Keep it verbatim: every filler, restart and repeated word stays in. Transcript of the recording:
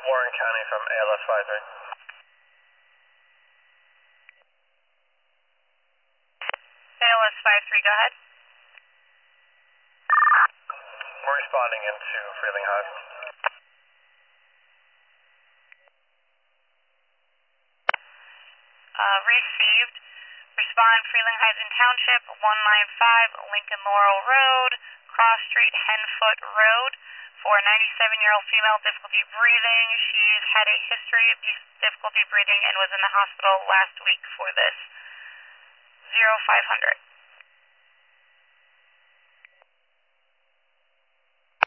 Warren County from A L S five three. A L S five three, go ahead. We're responding into Freeling Hive. Uh, received. Respond Freeling Heights in Township, one nine five Lincoln Laurel Road, Cross Street, Henfoot Road, for a ninety-seven-year-old female, difficulty breathing. She's had a history of difficulty breathing and was in the hospital last week for this. zero five hundred.